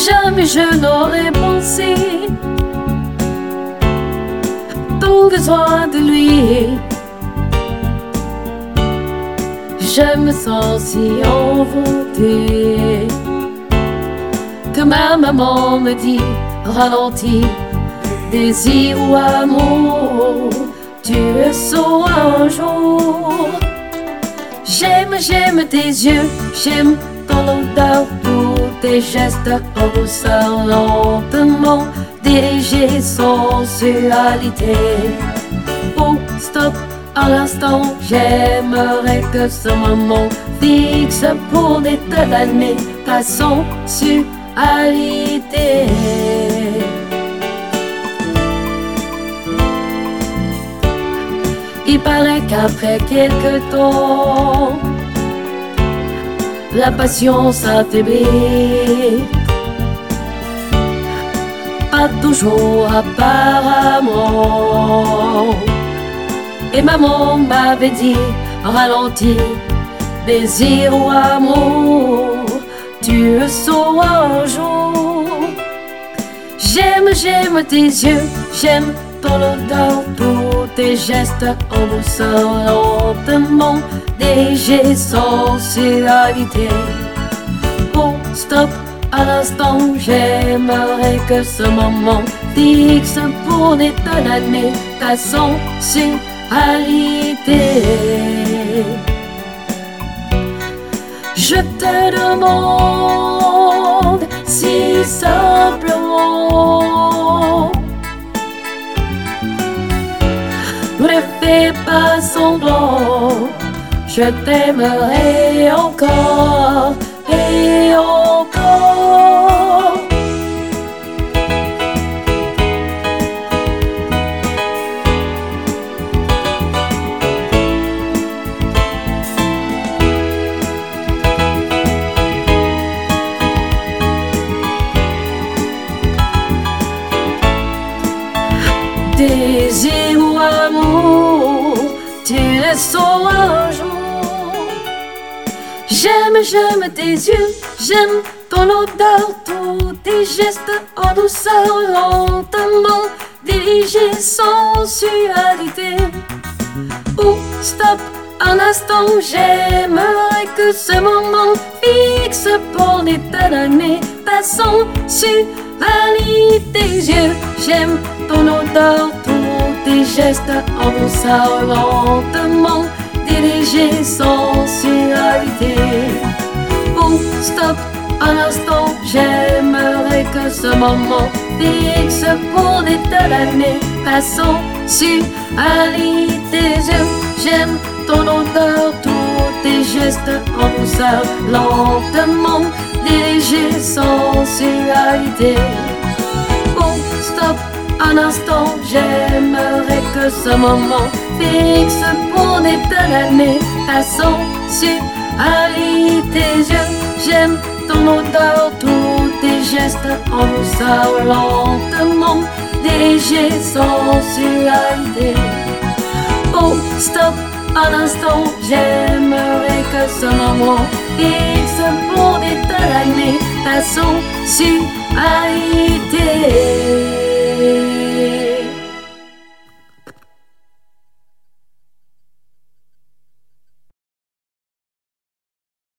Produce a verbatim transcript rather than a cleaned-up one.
Jamais je n'aurais pensé ton besoin de lui. Je me sens si envoûtée que ma maman me dit ralentis, désir ou amour, tu le sauras un jour. J'aime, j'aime tes yeux, j'aime ton odeur, tous tes gestes en douceur, lentement, dirigés, sensualité. Oh, stop, à l'instant, j'aimerais que ce moment fixe pour des tas d'années ta sensualité. Il paraît qu'après quelque temps, la passion s'affaiblit. Pas toujours apparemment. Et maman m'avait dit, ralentis, désir ou amour, tu le sauras un jour. J'aime, j'aime tes yeux, j'aime ton odeur, tous tes gestes en douceur, lentement, léger, sensualité. Oh, stop, à l'instant, j'aimerais que ce moment fixe pour des tas d'années ta sensualité. Je te demande si simplement, ne fais pas semblant, je t'aimerai encore et encore. Désir ou amour, tu le sauras un jour. J'aime, j'aime tes yeux, j'aime ton odeur, tous tes gestes en douceur, lentement, dirigés, sensualité. Oh, stop, un instant, j'aimerais que ce moment fixe pour des tas d'années ta sensualité. Tes yeux, j'aime ton odeur, tous tes gestes en douceur, lentement, dirigés, sensualité. Oh, stop, un instant, j'aimerais que ce moment fixe pour des tas d'années ta sensualité. Tes yeux, j'aime ton odeur, tous tes gestes en douceur, lentement, dirigés, sensualité. Oh, stop, un instant, j'aimerais que ce moment fixe pour des tas d'années ta sensualité. Tes yeux, j'aime ton odeur, tous tes gestes en douceur, lentement, dirigés, sensualité. Oh, stop, un instant, j'aimerais que ce moment fixe pour des tas d'années ta sensualité.